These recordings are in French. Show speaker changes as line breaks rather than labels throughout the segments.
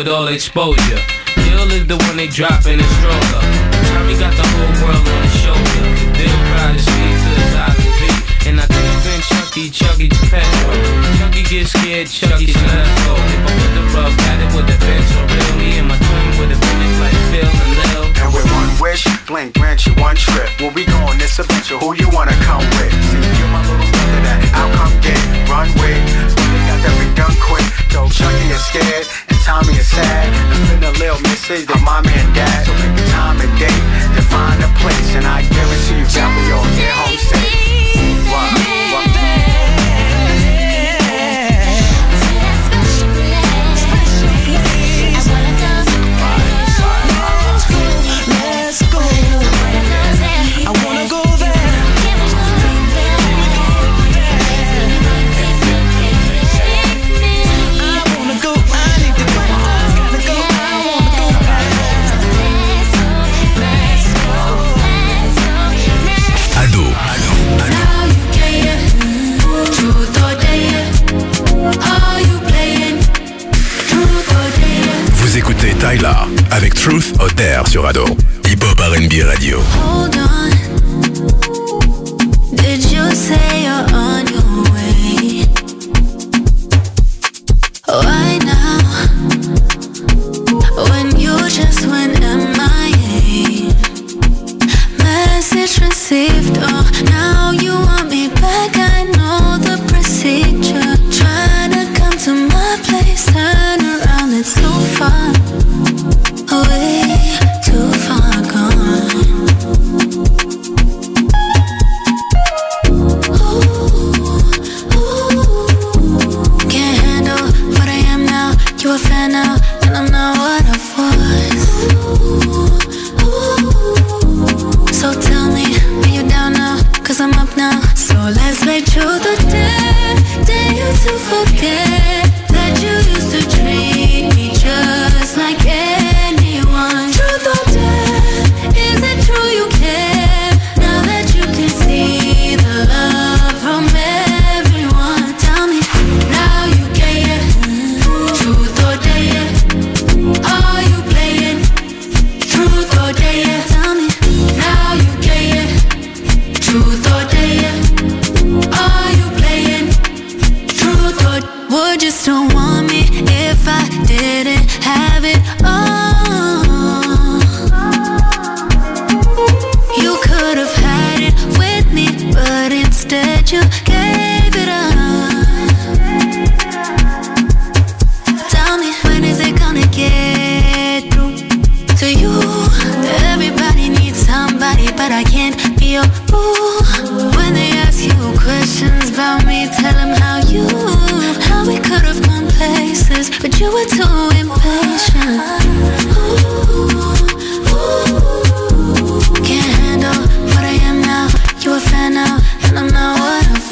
with all exposure. Ill is the one they drop in a stroller. Tommy got the whole world on his shoulder. They'll cry to speak to the island beat. And I could have been Chucky to petrol. Chucky gets scared, Chucky let go. If I put the rub at it with the pencil, real me and my twin would have been like Phil and Lil.
And with one wish, blink, grant you one trip. Where we go on this adventure, who you wanna come with? See, you're my little brother that I'll come get. Run with, they got that big gun quick. Though Chucky is scared, and Tommy is sad. There's been a little message with mommy and dad. So pick a time and date, and find a place. And I guarantee you that we all get home safe.
Écoutez Tyla avec Truth or Dare sur Ado. Hip Hop R&B Radio.
Hold on. Did you say you're on your way? Why now? When you just went MIA. Message received. Oh, now you want me back. I know the procedure. Trying to come to my place. Turn around, it's so far away, too far gone. Can't handle what I am now. You a fan now, and I'm not what I was. So tell me, are you down now? Cause I'm up now. So let's make sure the day you to forget that you used to treat me just like anyone. Truth or dare, is it true you care? Now that you can see the love from everyone. Tell me, now you care. Truth or dare, are you playing? Truth or dare, tell me, now you care. Truth or dare, are you playing? Truth or would you still want me if I didn't have it all? You could have had it with me, but instead you gave it up. Tell me, when is it gonna get through to you? Everybody needs somebody, but I can't be your boo. When they ask you questions about me, tell them how we could have gone places, but you were too impatient. Can't handle what I am now. You a fan now, and I'm not what I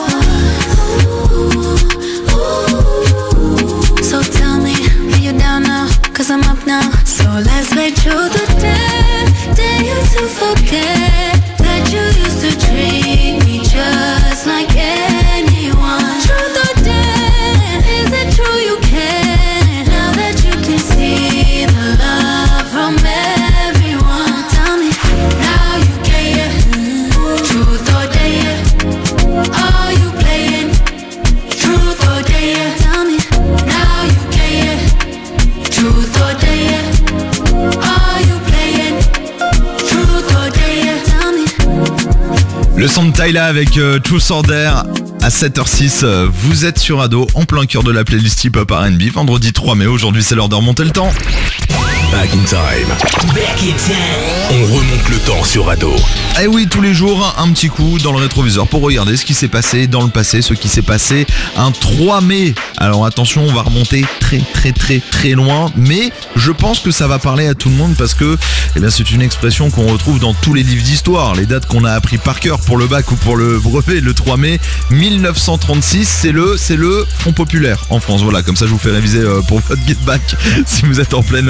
was. So tell me, are you down now? Cause I'm up now. So let's make sure the day you to forget that you used to treat me just like anyone. Truth or dare, is it true you care? Now that you can see the love from everyone. Tell me, now you care. Truth or dare, are you playing? Truth or dare, tell me, now you care. Truth or dare, are you playing? Truth or dare, tell me.
Le son de Tyla avec Truth or Dare à 7h06. Vous êtes sur Ado, en plein cœur de la playlist Hip Hop R&B. Vendredi 3 mai, aujourd'hui c'est l'heure de remonter le temps.
Back in time. On remonte le temps sur Ado.
Eh oui, tous les jours, un petit coup dans le rétroviseur pour regarder ce qui s'est passé dans le passé, ce qui s'est passé un 3 mai. Alors attention, on va remonter très loin, mais je pense que ça va parler à tout le monde parce que c'est une expression qu'on retrouve dans tous les livres d'histoire. Les dates qu'on a appris par cœur pour le bac ou pour le brevet, le 3 mai 1936, c'est le Front Populaire en France. Voilà, comme ça je vous fais réviser pour votre guide bac si vous êtes en pleine révision.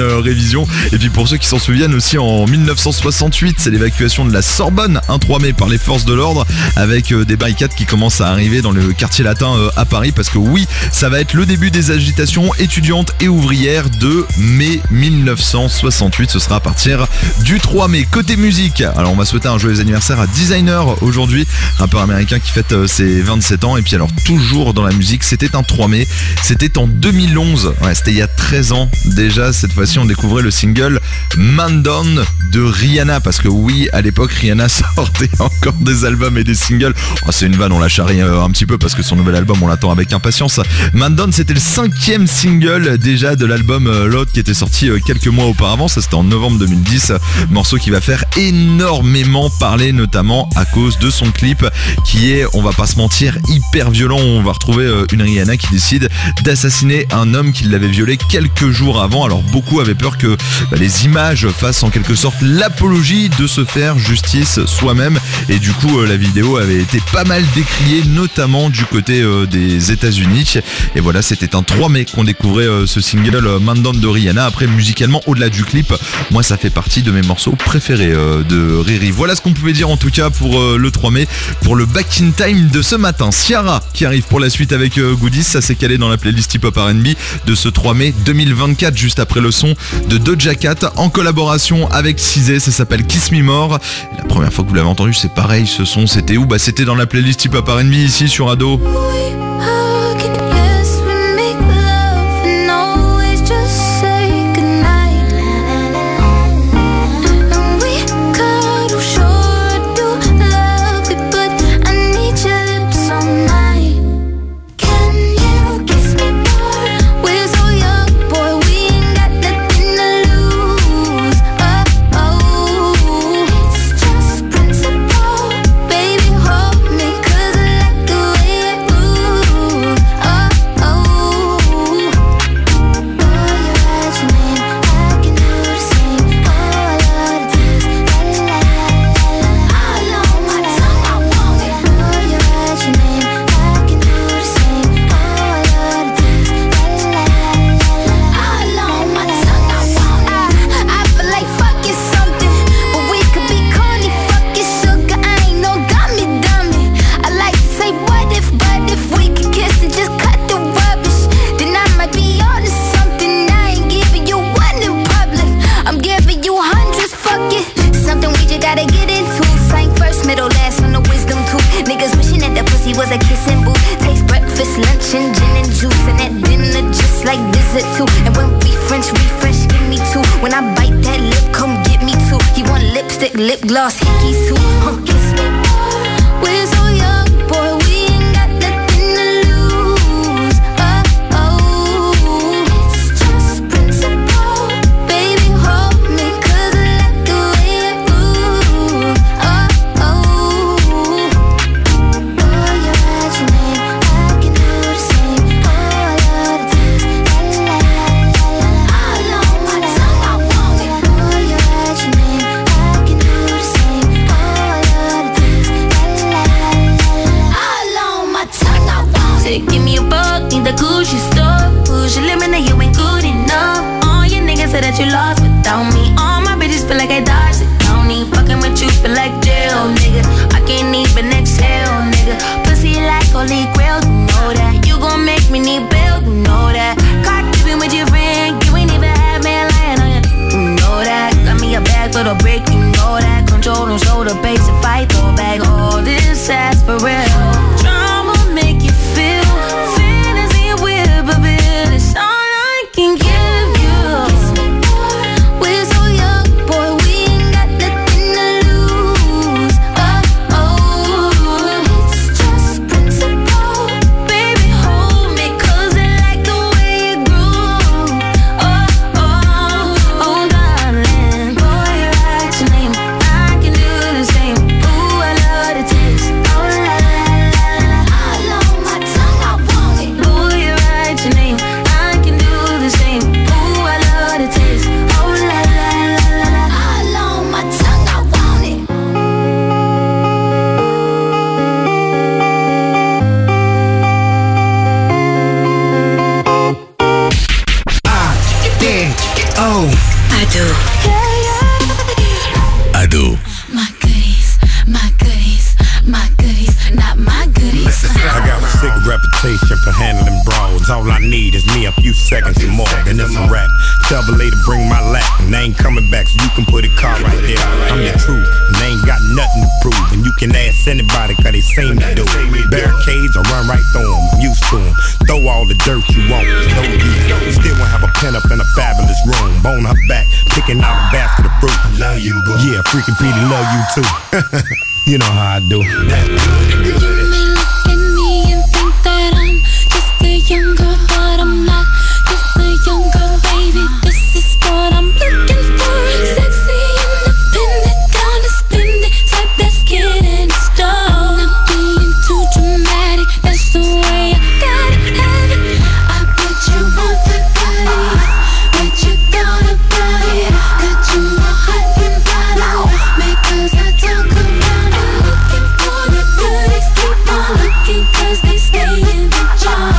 télévision. Et puis pour ceux qui s'en souviennent aussi, en 1968, c'est l'évacuation de la Sorbonne, un 3 mai par les forces de l'ordre, avec des barricades qui commencent à arriver dans le quartier latin à Paris, parce que oui, ça va être le début des agitations étudiantes et ouvrières de mai 1968. Ce sera à partir du 3 mai. Côté musique, alors on va souhaiter un joyeux anniversaire à Designer aujourd'hui, rappeur américain qui fête ses 27 ans. Et puis alors toujours dans la musique, c'était un 3 mai, c'était en 2011, ouais, c'était il y a 13 ans déjà. Cette fois-ci on découvrait le single Man Down de Rihanna, parce que oui, à l'époque Rihanna sortait encore des albums et des singles. Oh, c'est une vanne, on la charrie un petit peu parce que son nouvel album on l'attend avec impatience. Man Down, c'était le 5e single déjà de l'album Loud qui était sorti quelques mois auparavant. Ça c'était en novembre 2010, morceau qui va faire énormément parler, notamment à cause de son clip qui est, on va pas se mentir, hyper violent. On va retrouver une Rihanna qui décide d'assassiner un homme qui l'avait violé quelques jours avant. Alors beaucoup avaient peur que les images fassent en quelque sorte l'apologie de se faire justice soi-même, et du coup la vidéo avait été pas mal décriée, notamment du côté des États-Unis. Et voilà, c'était un 3 mai qu'on découvrait ce single Man Down de Rihanna. Après, musicalement, au-delà du clip, moi ça fait partie de mes morceaux préférés de Riri. Voilà ce qu'on pouvait dire en tout cas pour le 3 mai, pour le Back in Time de ce matin. Ciara qui arrive pour la suite avec Goodies, ça s'est calé dans la playlist hip-hop R&B de ce 3 mai 2024, juste après le son de Doja Cat en collaboration avec Cizé. Ça s'appelle Kiss Me More. Et la première fois que vous l'avez entendu, c'est pareil, ce son c'était où? C'était dans la playlist hip-hop R&B ici sur Ado.
Lip gloss, hickeys too. Kiss me more. We're so young, boy. We ain't got nothing to lose. Oh, oh. It's just principle. Baby, hold me, 'cause I like the way it moves. Oh, oh. Boy, you write your name, I can do the same. All of the things, la la la la. All on my tongue, I want it. Boy, you write your name. Give me a buck, need the Gucci store. Push your limit, you ain't good enough. All your niggas say that you lost without me. All my bitches feel like I dodged the county. Fucking with you feel like jail, nigga. I can't even exhale, nigga. Pussy like holy grail, you know that. You gon' make me need bail, you know that. Caught dipping with your friend, you ain't even have man lying on you. You know that. Got me a bag for the break, you know that. Control and shoulder base and fight, throw back all this ass for real. Drama make you feel fantasy and whip a bit. It's all I can give you. We're so young.
prove. And you can ask anybody, cause they seen me do it. Barricades, I run right through them, I'm used to them. Throw all the dirt you want, no use. You still won't have a pen up in a fabulous room. Bone her back, picking out a basket of fruit. I love you, bro. Yeah, freaking Petey love you too. You know how I do. That good.
You may look at me and think that I'm just a young girl, but I'm not just a young girl, baby. This is what I'm looking for. Sexy, independent, gonna spend it, type that's getting it started. Not being too dramatic, that's the way I gotta have it. I bet you want the goodies, but you gonna buy it. Got you all hot and bothered, because I talk around and looking for the goodies. Keep on looking, cause they stay in the jar.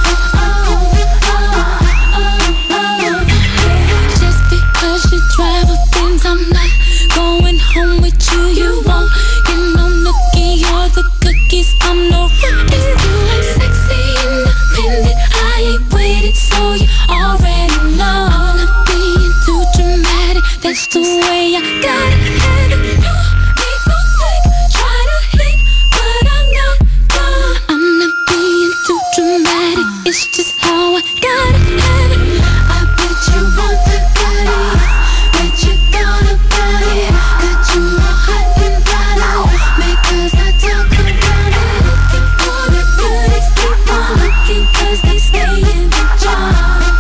Just because you drive a Benz, I'm not going home with you. You won't get no nookie or the cookies. I'm no rookie. I'm sexy, independent. I ain't waited, so you already know. I'm not being too dramatic. That's the way I gotta have it. They go slick, try to hit, but I'm not done. I'm not being too dramatic. It's just how I gotta have it. I bet you want the goodies, but you gonna buy it. Got you all hot and bothered, because I talk around and looking for the goodies. Keep on looking, cause they stay in the jar.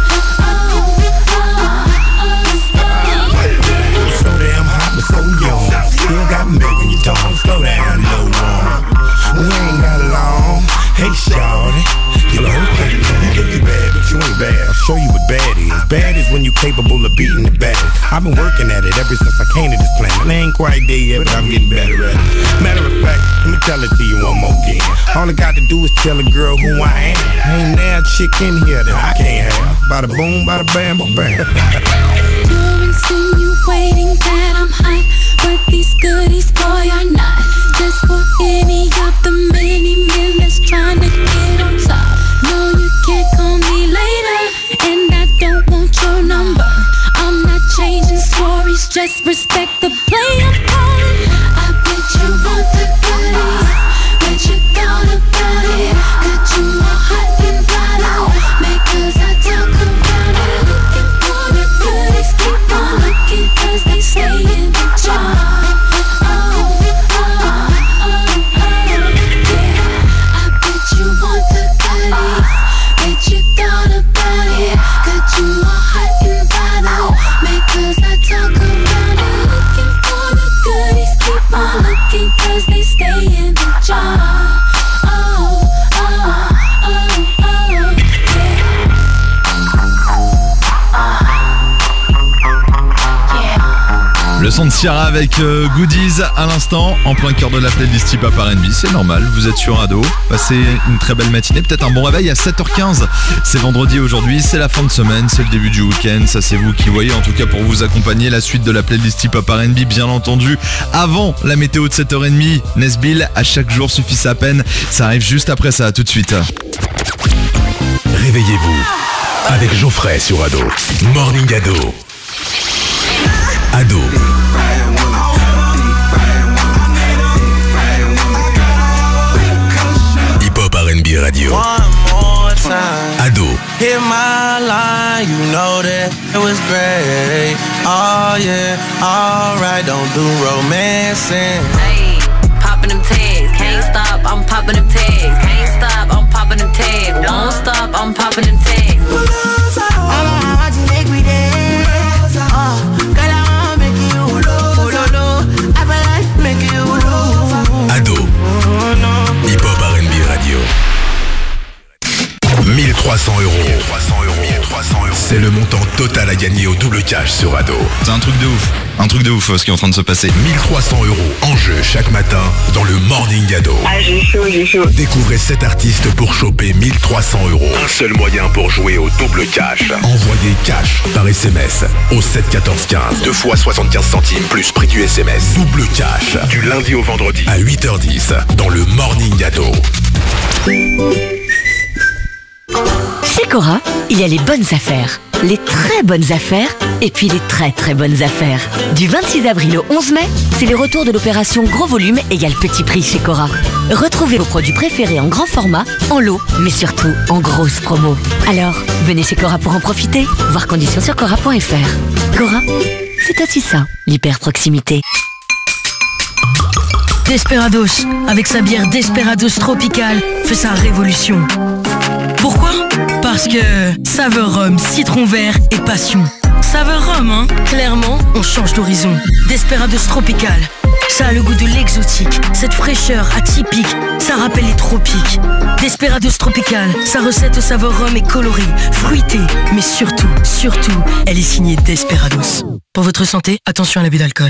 So damn hot but so young. Still got milk in your tongue. Slow down, little one. We ain't got long. Hey, shawty. You know, you think you bad, but you ain't bad. I'll show you what bad is. Bad is when you capable of beating the baddest. I've been working at it ever since I came to this planet. I ain't quite there yet, but I'm getting better at it. Matter of fact, let me tell it to you one more again. All I got to do is tell a girl who I am. Ain't there a chick in here that I can't have. Bada boom, bada bam, bam.
You're insinuating that I'm hot, but these goodies, boy, are not. Just for any of the many men that's trying to get on top. No, you can't call me later, and I don't want your number. I'm not changing stories, just respect the play I'm calling. I bet you want the goodies, but you gonna buy it. Got you all hot and bothered, because I talk around and looking for the goodies. Keep on looking, cause they stay in the jar. Cause they stay in the jar.
Le son de Ciara avec Goodies à l'instant, en plein cœur de la playlist Hip Hop R&B. C'est normal, vous êtes sur Ado. Passez une très belle matinée, peut-être un bon réveil à 7h15. C'est vendredi aujourd'hui, c'est la fin de semaine, c'est le début du week-end. Ça, c'est vous qui voyez, en tout cas pour vous accompagner. La suite de la playlist Hip Hop R&B, bien entendu. Avant la météo de 7h30, Nesbill, à chaque jour suffit sa peine. Ça arrive juste après ça, tout de suite.
Réveillez-vous avec Geoffrey sur Ado. Morning Ado. Ado. Hip Hop R&B Radio. Ado.
Hit my line, you know that it was great. Oh yeah, alright, don't do romancing.
Hey, popping them tags, can't stop, I'm popping them tags. Can't stop, I'm popping them tags. Won't stop, I'm popping them tags.
Ado. Hip Hop R&B Radio. 1300 €. C'est le montant total à gagner au double cash sur Ado.
C'est un truc de ouf ce qui est en train de se passer.
1300 € en jeu chaque matin dans le Morning Ado.
Ah, j'ai chaud.
Découvrez 7 artistes pour choper 1300 €. Un seul moyen pour jouer au double cash. Envoyez cash par SMS au 7 14 15. 2 fois 75 centimes plus prix du SMS. Double cash du lundi au vendredi à 8h10 dans le Morning Ado.
Chez Cora, il y a les bonnes affaires.
les très bonnes affaires et puis les très très bonnes affaires. Du 26 avril au 11 mai, c'est le retour de l'opération Gros Volume égale Petit Prix chez Cora. Retrouvez vos produits préférés en grand format, en lot, mais surtout en grosse promo. Alors, venez chez Cora pour en profiter. Voir conditions sur cora.fr. Cora, c'est aussi ça, l'hyper proximité.
Desperados, avec sa bière Desperados Tropical, fait sa révolution. Pourquoi ? Parce que saveur rhum, citron vert et passion. Saveur rhum, hein ? Clairement, on change d'horizon. Desperados Tropical, ça a le goût de l'exotique, cette fraîcheur atypique, ça rappelle les tropiques. Desperados Tropical, sa recette saveur rhum est colorée, fruitée, mais surtout, elle est signée Desperados. Pour votre santé, attention à l'abus d'alcool.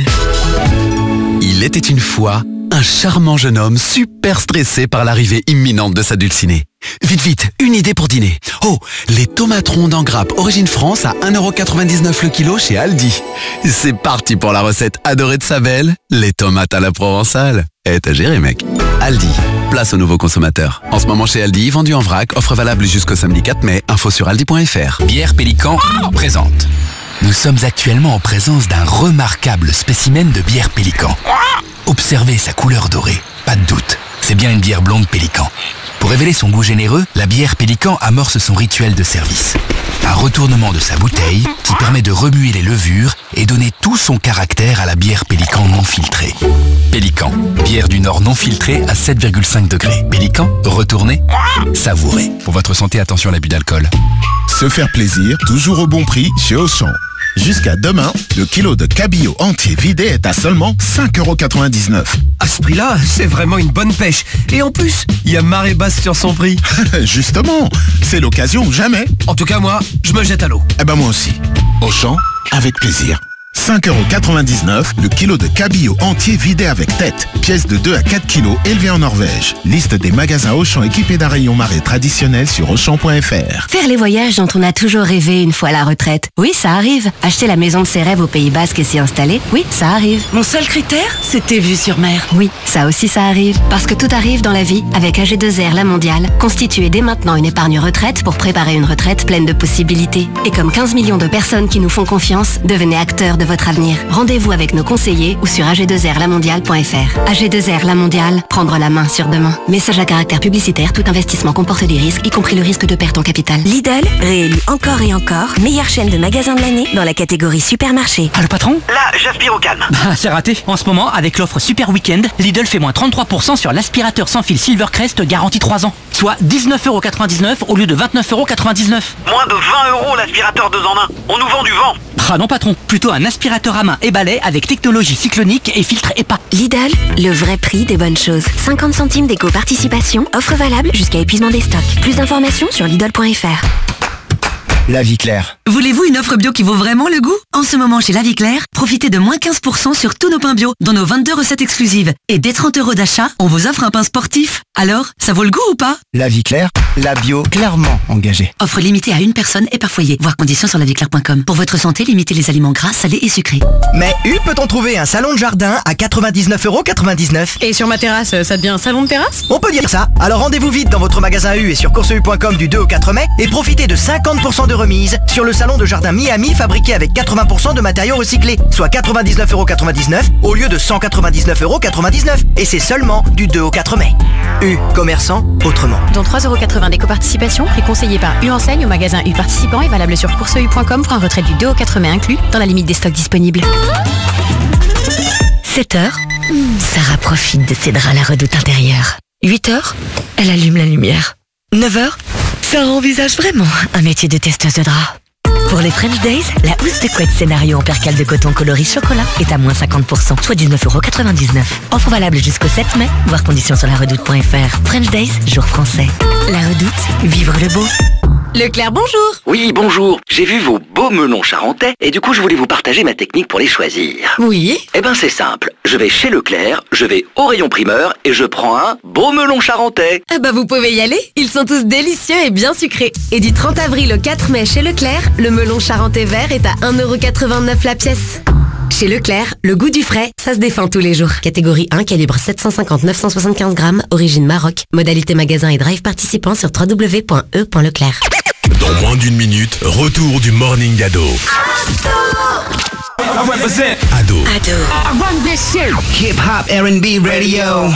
Il était une fois un charmant jeune homme super stressé par l'arrivée imminente de sa dulcinée. Vite, une idée pour dîner. Oh, les tomates rondes en grappe Origine France à 1,99€ le kilo chez Aldi. C'est parti pour la recette adorée de sa belle, les tomates à la provençale. T'as géré, mec. Aldi, place aux nouveaux consommateurs. En ce moment chez Aldi, vendu en vrac, offre valable jusqu'au samedi 4 mai, info sur aldi.fr.
Bière Pélican présente. Nous sommes actuellement en présence d'un remarquable spécimen de bière Pélican. Observez sa couleur dorée, pas de doute, c'est bien une bière blonde Pélican. Pour révéler son goût généreux, la bière Pélican amorce son rituel de service. Un retournement de sa bouteille qui permet de remuer les levures et donner tout son caractère à la bière Pélican non filtrée. Pélican, bière du Nord non filtrée à 7,5 degrés. Pélican, retournez, savourez. Pour votre santé, attention à l'abus d'alcool.
Se faire plaisir, toujours au bon prix chez Auchan. Jusqu'à demain, le kilo de cabillaud entier vidé est à seulement 5,99€.
À ce prix-là, c'est vraiment une bonne pêche. Et en plus, il y a marée basse sur son prix.
Justement, c'est l'occasion ou jamais.
En tout cas, moi, je me jette à l'eau.
Eh ben moi aussi. Auchan, avec plaisir. 5,99€ le kilo de cabillaud entier vidé avec tête. Pièce de 2 à 4 kilos élevée en Norvège. Liste des magasins Auchan équipés d'un rayon marée traditionnel sur Auchan.fr.
Faire les voyages dont on a toujours rêvé une fois à la retraite. Oui, ça arrive. Acheter la maison de ses rêves au Pays Basque et s'y installer. Oui, ça arrive.
Mon seul critère, c'était vue sur mer.
Oui, ça aussi ça arrive. Parce que tout arrive dans la vie avec AG2R La Mondiale. Constituez dès maintenant une épargne retraite pour préparer une retraite pleine de possibilités. Et comme 15 millions de personnes qui nous font confiance, devenez acteurs de votre avenir. Rendez-vous avec nos conseillers ou sur ag2rlamondiale.fr. AG2R La Mondiale, prendre la main sur demain. Message à caractère publicitaire, tout investissement comporte des risques, y compris le risque de perte en capital.
Lidl, réélu encore et encore, meilleure chaîne de magasins de l'année dans la catégorie supermarché.
Ah, le patron ?
Là, j'aspire au calme.
C'est raté. En ce moment, avec l'offre Super Weekend, Lidl fait moins 33% sur l'aspirateur sans fil Silvercrest garantie 3 ans. Soit 19,99€ au lieu de 29,99€.
Moins de 20€ l'aspirateur 2 en 1. On nous vend du vent.
Ah non patron, plutôt un aspirateur à main et balai avec technologie cyclonique et filtre EPA.
Lidl, le vrai prix des bonnes choses. 50 centimes d'éco-participation, offre valable jusqu'à épuisement des stocks. Plus d'informations sur Lidl.fr.
La Vie Claire.
Voulez-vous une offre bio qui vaut vraiment le goût ? En ce moment chez La Vie Claire, profitez de moins 15% sur tous nos pains bio dans nos 22 recettes exclusives. Et dès 30€ d'achat, on vous offre un pain sportif. Alors, ça vaut le goût ou pas ?
La Vie Claire, la bio clairement engagée.
Offre limitée à une personne et par foyer. Voir conditions sur lavieclaire.com. Pour votre santé, limitez les aliments gras, salés et sucrés.
Mais où peut-on trouver un salon de jardin à 99,99€?
Et sur ma terrasse, ça devient un salon de terrasse ?
On peut dire ça. Alors rendez-vous vite dans votre magasin U et sur courseu.com du 2 au 4 mai et profitez de 50% de remise sur le salon de jardin Miami fabriqué avec 80% de matériaux recyclés, soit 99,99€ au lieu de 199,99€. Et c'est seulement du 2 au 4 mai. U, commerçant autrement.
Dont 3,80€ d'éco-participation, prix conseillé par U Enseigne au magasin U participant et valable sur courseu.com pour un retrait du 2 au 4 mai inclus, dans la limite des stocks disponibles.
7h, Sarah profite de ses draps à la redoute intérieure. 8h, elle allume la lumière. 9h, Sarah envisage vraiment un métier de testeuse de draps. Pour les French Days, la housse de couette scénario en percale de coton coloris chocolat est à moins 50%, soit 19,99€. Offre valable jusqu'au 7 mai, voir conditions sur laredoute.fr. French Days, jour français. La Redoute, vivre le beau.
Leclerc, bonjour.
Oui, bonjour. J'ai vu vos beaux melons charentais et du coup, je voulais vous partager ma technique pour les choisir.
Oui.
Eh ben, c'est simple. Je vais chez Leclerc, je vais au rayon primeur et je prends un beau melon charentais.
Eh ben, vous pouvez y aller. Ils sont tous délicieux et bien sucrés. Et du 30 avril au 4 mai chez Leclerc, le melon charentais vert est à 1,89€ la pièce. Chez Leclerc, le goût du frais, ça se défend tous les jours. Catégorie 1, calibre 750-975 grammes, origine Maroc. Modalité magasin et drive participant sur www.e.leclerc.
Dans moins d'une minute, retour du Morning Ado. Ado.
Hip Hop R&B Radio.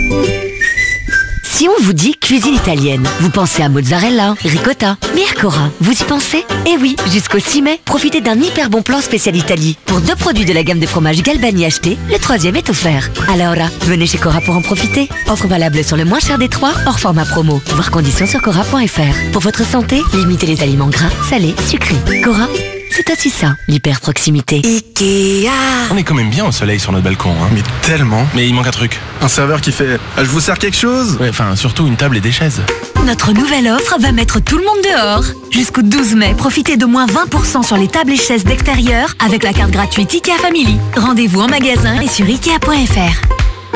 Si on vous dit cuisine italienne, vous pensez à mozzarella, ricotta, mais Cora, vous y pensez? Eh oui, jusqu'au 6 mai, profitez d'un hyper bon plan spécial Italie. Pour 2 produits de la gamme de fromage Galbani achetés, le 3e est offert. Alors là, venez chez Cora pour en profiter. Offre valable sur le moins cher des 3, hors format promo. Voir conditions sur cora.fr. Pour votre santé, limitez les aliments gras, salés, sucrés. Cora, c'est aussi ça, l'hyper proximité.
Ikea. On est quand même bien au soleil sur notre balcon, hein. Mais tellement. Mais il manque un truc. Un serveur qui fait « Je vous sers quelque chose ?» Ouais, enfin, surtout une table et des chaises.
Notre nouvelle offre va mettre tout le monde dehors. Jusqu'au 12 mai, profitez de moins 20% sur les tables et chaises d'extérieur avec la carte gratuite Ikea Family. Rendez-vous en magasin et sur Ikea.fr.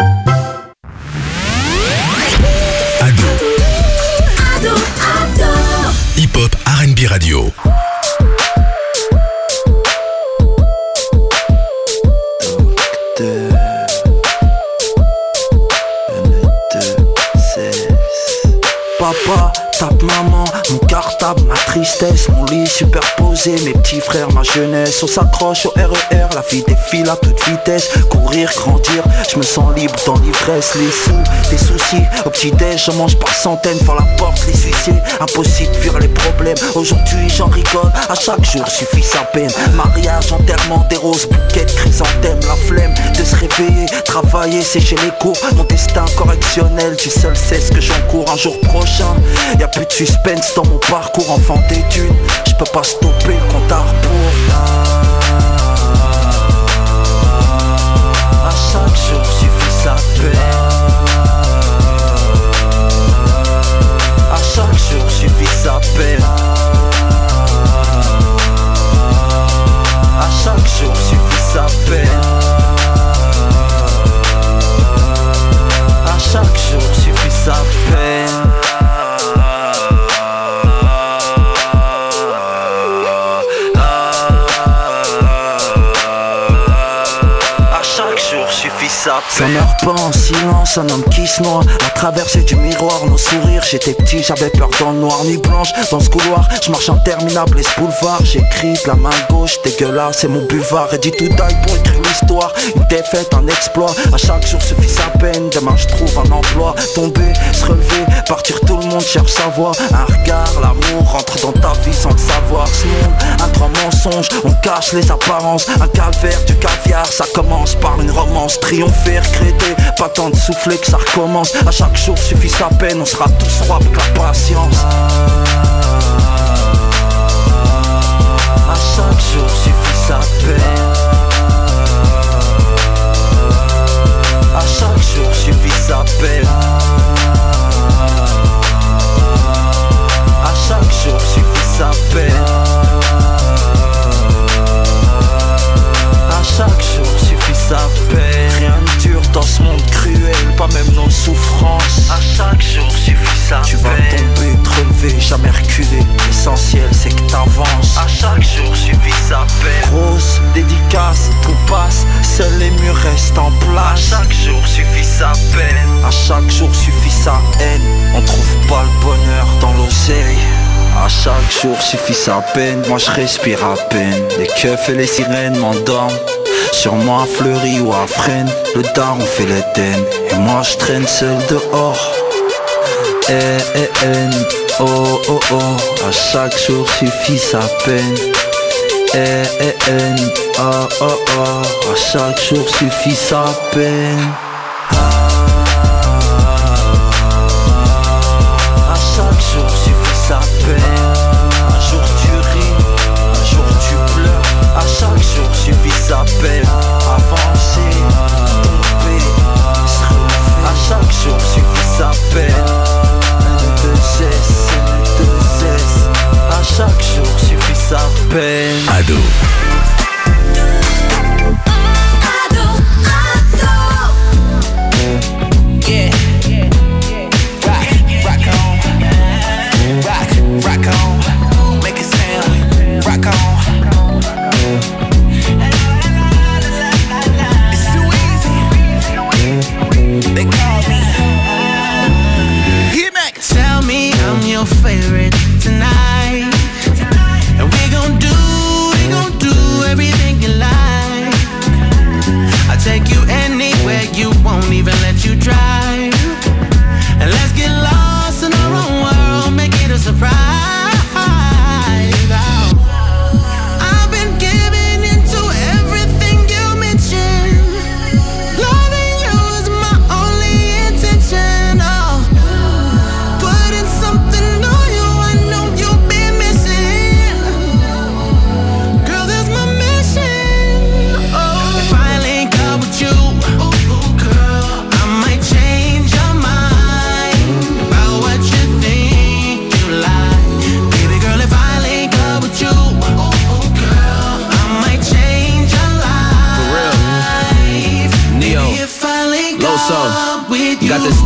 Ado. Hip Hop R&B Radio.
Papa, tape maman, mon cartable, ma tristesse, mon lit superposé, mes petits frères, ma jeunesse. On s'accroche au RER, la vie défile à toute vitesse. Courir, grandir, je me sens libre dans l'ivresse. Les sous, des soucis, au petit-déj, j'en mange par centaines. Par la porte, les huissiers, impossible de fuir les problèmes. Aujourd'hui j'en rigole, à chaque jour suffit sa peine. Mariage, enterrement, des roses, bouquets de chrysanthèmes. La flemme de se réveiller, travailler, sécher les cours. Mon destin correctionnel, tu seul sais ce que j'encours. Un jour prochain, y'a plus de suspense dans mon parcours. Enfant d'études, je peux pas stopper le compte à rebours. À chaque jour suffit sa peine. À chaque jour suffit sa peine. À chaque jour suffit sa peine. À chaque jour suffit sa peine. Ça meurt pas en silence, un homme qui se noie. La traversée du miroir, nos sourires. J'étais petit, j'avais peur dans le noir. Nuit blanche, dans ce couloir, je marche interminable et ce boulevard. J'écris de la main gauche, dégueulasse, c'est mon buvard. Ready to die pour écrire l'histoire. Une défaite, un exploit. À chaque jour suffit sa peine. Demain je trouve un emploi. Tomber, se relever, partir, tout le monde cherche sa voie. Un regard, l'amour rentre dans ta vie sans le savoir. Ce monde, un grand mensonge, on cache les apparences. Un calvaire, du caviar, ça commence par une romance. Triompher, regretter, pas tant de souffler que ça recommence. À chaque jour suffit sa peine, on sera tous rois avec la patience. À chaque jour suffit sa peine. À chaque jour suffit sa peine. À chaque jour suffit sa peine. À chaque jour suffit sa peine. Rien ne dure dans ce monde cruel, pas même nos souffrances. À chaque jour suffit sa peine. Tu vas tomber, te relever, jamais reculer. L'essentiel c'est que t'avances. À chaque jour suffit sa peine. Grosse dédicace, tout passe, seuls les murs restent en place. À chaque jour suffit sa peine. À chaque jour suffit sa haine. On trouve pas le bonheur dans l'oseille. À chaque jour suffit sa peine. Moi je respire à peine. Les keufs et les sirènes m'endorment. Sur moi Fleury ou à Fresnes, le daron fait l'Éden. Et moi je traîne seul dehors. Oh oh oh. À chaque jour suffit sa peine. Oh oh oh. À chaque jour suffit sa peine. À chaque jour suffit sa peine. Un jour tu ris, un jour tu pleures. À chaque jour suffit sa peine. Avancer, tomber, se relever. À chaque jour suffit sa peine. À chaque jour suffit sa peine.
Ado.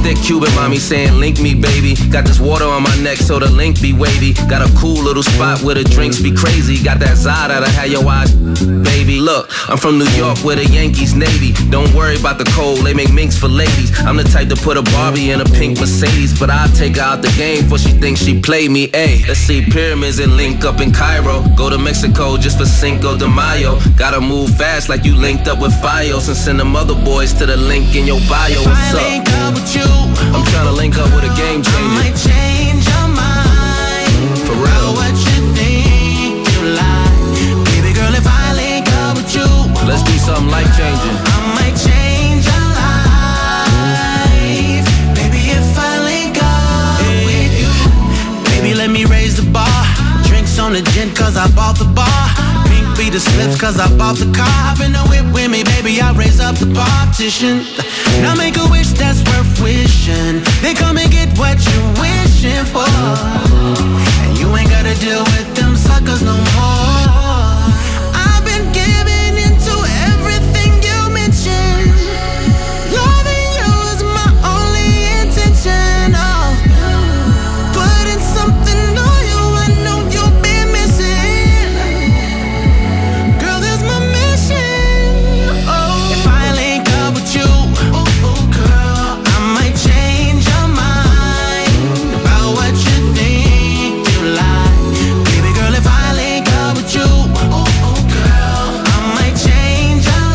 thick Cuban mommy saying link me baby. Got this water on my neck so the link be wavy. Got a cool little spot where the drinks be crazy. Got that Zod that'll have your eyes, baby. Look, I'm from New York where the Yankees Navy. Don't worry about the cold, they make minks for ladies. I'm the type to put a Barbie in a pink Mercedes, but I'll take her out the game before she thinks she played me. Ayy, let's see pyramids and link up in Cairo. Go to Mexico just for Cinco de Mayo. Gotta move fast like you linked up with Fios and send them other boys to the link in your bio. What's up? I'm tryna link up with a game changer.
I might change your mind.
For real.
What you think you like. Baby girl, if I link up with you,
let's do something life changing.
I might change your life. Baby, if I link up with you. Baby, let me raise the bar. Drinks on the gin cause I bought the bar. Pink be the slips cause I bought the car. Hop in the whip with me, baby, I raise up the partition. Now make a wish that's worth wishing. Then come and get what you're wishing for. And you ain't gotta deal with them suckers no more. I've been giving into everything you mentioned. Loving you is my only intention. Oh, putting something on you, I know you've been missing. Girl, that's my mission. Oh, if I link up with you, girl, I might change your mind about what you think you like. Baby girl, if I link up with you, girl, I might change your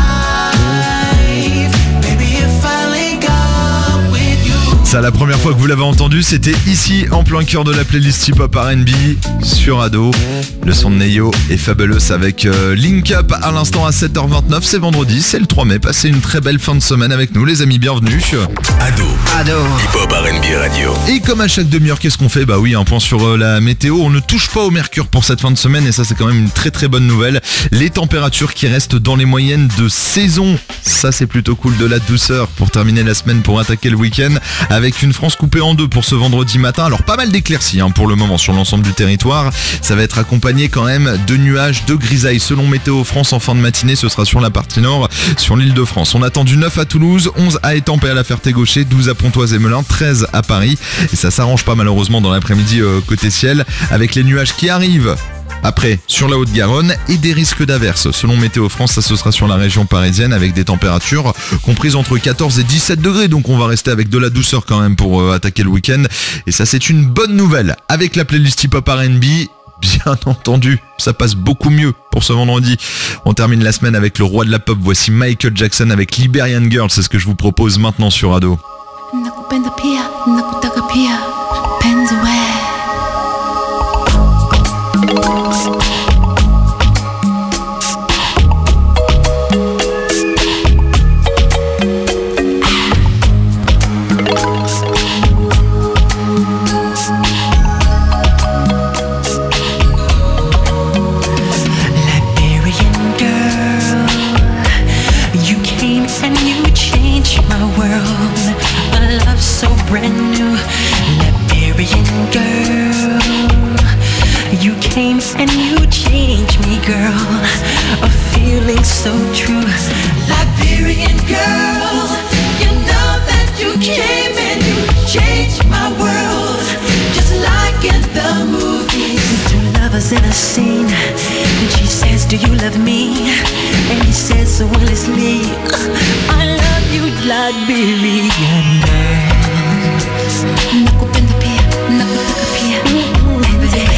life. Baby, if I link up with you.
Ça, la première fois que vous l'avez entendu, c'était ici en plein cœur de la playlist hip-hop R&B sur Ado. Le son de Neyo est Fabulous avec Link Up à l'instant à 7h29. C'est vendredi, c'est le 3 mai. Passez une très belle fin de semaine avec nous les amis, bienvenue.
Ado. Hip-hop R&B Radio.
Et comme à chaque demi-heure, qu'est-ce qu'on fait ? Bah oui, un point sur la météo. On ne touche pas au mercure pour cette fin de semaine et ça c'est quand même une très très bonne nouvelle. Les températures qui restent dans les moyennes de saison. Ça c'est plutôt cool, de la douceur pour terminer la semaine, pour attaquer le week-end avec une France coupée en deux pour ce vendredi matin. Alors pas mal d'éclaircies pour le moment sur l'ensemble du territoire. Ça va être accompagné quand même de nuages, de grisailles. Selon Météo France, en fin de matinée, ce sera sur la partie nord, sur l'île de France. On attend du 9 à Toulouse, 11 à Étampes et à la Ferté-Gaucher, 12 à Pontoise et Melun, 13 à Paris. Et ça s'arrange pas malheureusement dans l'après-midi côté ciel, avec les nuages qui arrivent après sur la Haute-Garonne et des risques d'averses. Selon Météo France, ça ce sera sur la région parisienne avec des températures comprises entre 14 et 17 degrés. Donc on va rester avec de la douceur quand même pour attaquer le week-end. Et ça c'est une bonne nouvelle. Avec la playlist hip-hop R&B, bien entendu, ça passe beaucoup mieux pour ce vendredi. On termine la semaine avec le roi de la pop. Voici Michael Jackson avec Liberian Girl. C'est ce que je vous propose maintenant sur Ado.
Nakupenda pia, nakutaka pia, penzi we.
Brand new Liberian girl, you came and you changed me, girl. A feeling so true. Liberian girl, you know that you came and you changed my world, just like in the movies. Two lovers in a scene, and she says, do you love me? And he says so honestly, I love you, Liberian girl.
Nakupenda pia, nakutaka pia, penzi we.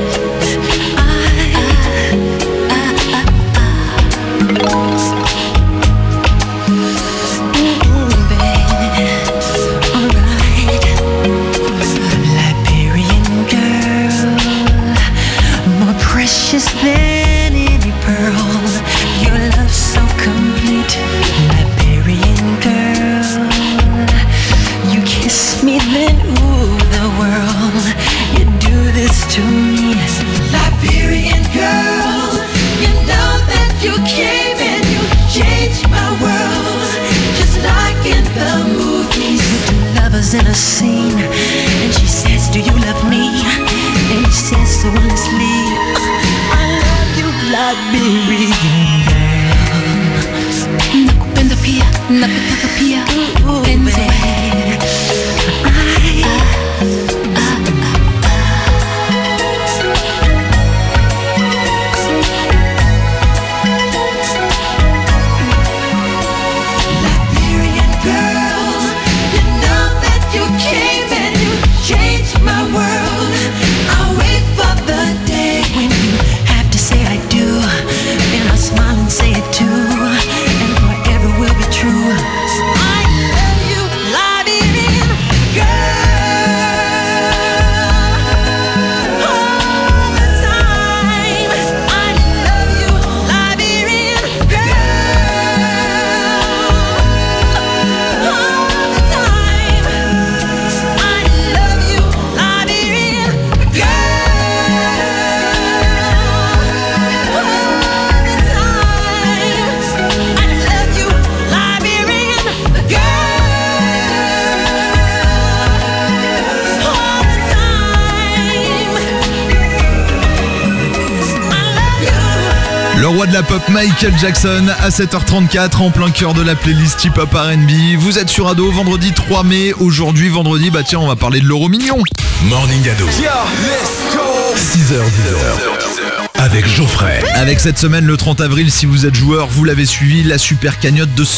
Liberian girl, more precious than any pearl. Your love's so complete. Liberian girl, you kiss me then ooh the world. You do this to me. Liberian girl, you know that you came and you changed my world, just like in the movies. Two lovers in a scene, and she says, do you love me? And he says so honestly, I love you, Liberian girl.
Nakupenda pia, nakutaka pia, penzi we.
roi de la pop Michael Jackson à 7h34 en plein cœur de la playlist Hip Hop R&B. Vous êtes sur Ado, vendredi 3 mai. Aujourd'hui, vendredi, bah tiens, on va parler de l'euro-million.
Morning Ado. 6h-10h. Avec Geoffrey.
Avec cette semaine, le 30 avril, si vous êtes joueur, vous l'avez suivi, la super cagnotte de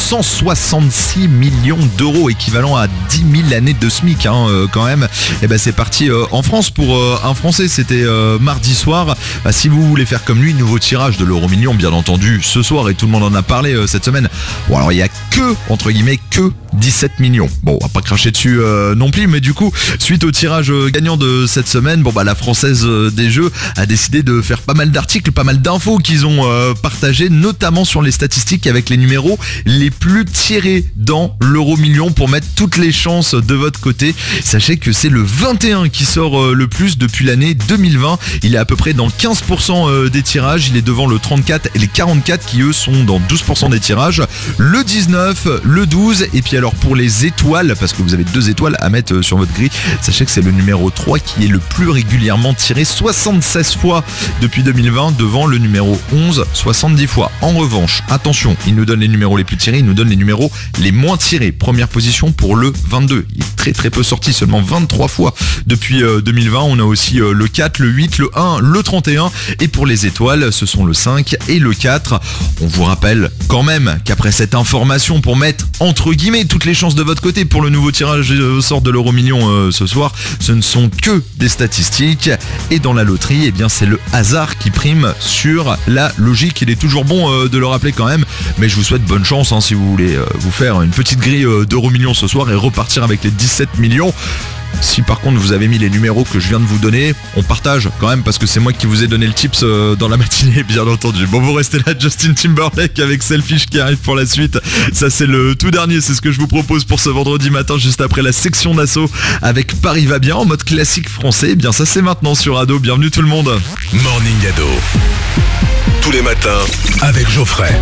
166 millions d'euros, équivalent à 10 000 années de SMIC quand même. Et ben c'est parti en France pour un Français, c'était mardi soir. Bah, si vous voulez faire comme lui, nouveau tirage de l'euro-million, bien entendu, ce soir, et tout le monde en a parlé cette semaine. Bon alors il y a que, entre guillemets, que 17 millions. Bon, on va pas cracher dessus non plus, mais du coup, suite au tirage gagnant de cette semaine, bon bah la Française des Jeux a décidé de faire pas mal d'articles, pas mal d'infos qu'ils ont partagé, notamment sur les statistiques avec les numéros les plus tirés dans l'euro-million pour mettre toutes les chances de votre côté. Sachez que c'est le 21 qui sort le plus depuis l'année 2020. Il est à peu près dans 15% des tirages. Il est devant le 34 et les 44 qui eux sont dans 12% des tirages. Le 19, le 12 et puis alors pour les étoiles, parce que vous avez 2 étoiles à mettre sur votre grille, sachez que c'est le numéro 3 qui est le plus régulièrement tiré, 76 fois depuis 2020 devant le numéro 11, 70 fois. En revanche, attention, il nous donne les numéros les plus tirés, il nous donne les numéros les moins tirés. Première position pour le 22. Il est très peu sorti, seulement 23 fois depuis 2020. On a aussi le 4, le 8, le 1, le 31 et pour les étoiles, ce sont le 5 et le 4. On vous rappelle quand même qu'après cette information, pour mettre entre guillemets toutes les chances de votre côté pour le nouveau tirage au sort de l'euro-million ce soir, ce ne sont que des statistiques et dans la loterie, eh bien c'est le hasard qui prime sur la logique. Il est toujours bon de le rappeler quand même, mais je vous souhaite bonne chance si vous voulez vous faire une petite grille d'euro-million ce soir et repartir avec les 17 millions. Si par contre vous avez mis les numéros que je viens de vous donner, on partage quand même parce que c'est moi qui vous ai donné le tips dans la matinée, bien entendu. Bon, vous restez là, Justin Timberlake avec Selfish qui arrive pour la suite. Ça c'est le tout dernier, c'est ce que je vous propose pour ce vendredi matin, juste après la section d'assaut avec Paris va bien en mode classique français. Eh bien ça c'est maintenant sur Ado, bienvenue tout le monde.
Morning Ado. Tous les matins avec Geoffrey.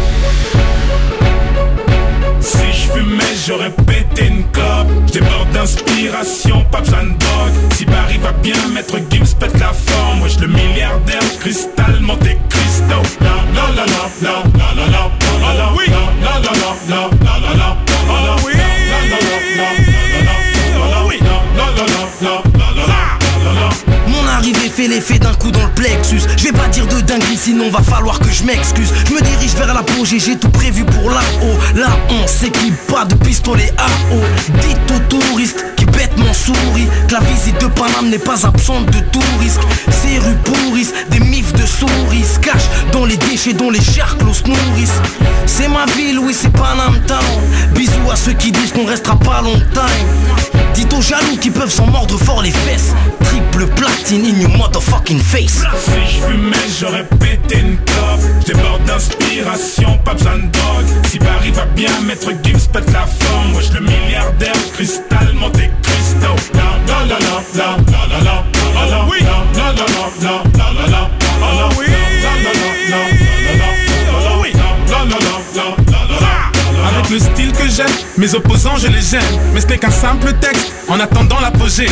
Si je fumais, j'aurais pété une clope. J'déborde d'inspiration, pas besoin de drogue. Si Paris va bien, Maître Gims pète la forme. Wesh le milliardaire, cristal, Monte Cristo. La la la la la la la la la la oui. La la la la la la la la oui. La la la la la oui. La la la la la.
Mon arrivée fait l'effet d'un coup dans le plexus. Je vais pas dire de dinguerie, sinon va falloir que je m'excuse. Je me dirige vers l'apogée, j'ai tout prévu pour là-haut. Là on s'équipe pas de pistolet à eau. Dites aux touristes qui bêtement sourient que la visite de Paname n'est pas absente de tout risque. Ces rues pourrissent, des mifs de souris se cachent dans les déchets dont les charclos se nourrissent. C'est ma ville, oui c'est Paname Town. Bisous à ceux qui disent qu'on restera pas longtemps. Dites aux jaloux qui peuvent s'en mordre fort les fesses. Triple platine in your motherfucking face.
Si je fumais, j'aurais pété une clope. J'déborde d'inspiration, pas besoin de drogue. Si Paris va bien, Maître Gims pète la forme. Wesh le milliardaire, cristal, Monte Cristo. La la la la la la la la la oui. La la la la la la la la oui. La la la la la la oui. La la la la la. Avec le style que j'aime, mes opposants je les gêne. Mais ce n'est qu'un simple texte, en attendant l'apogée.